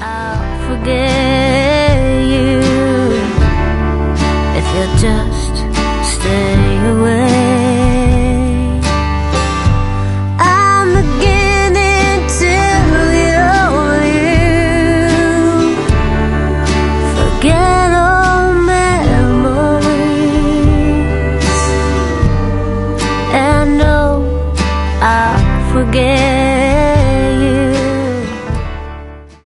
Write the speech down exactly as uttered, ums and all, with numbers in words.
I'll forget you if you just stay away. I'm beginning to feel you. Forget all memories and know I'll forget.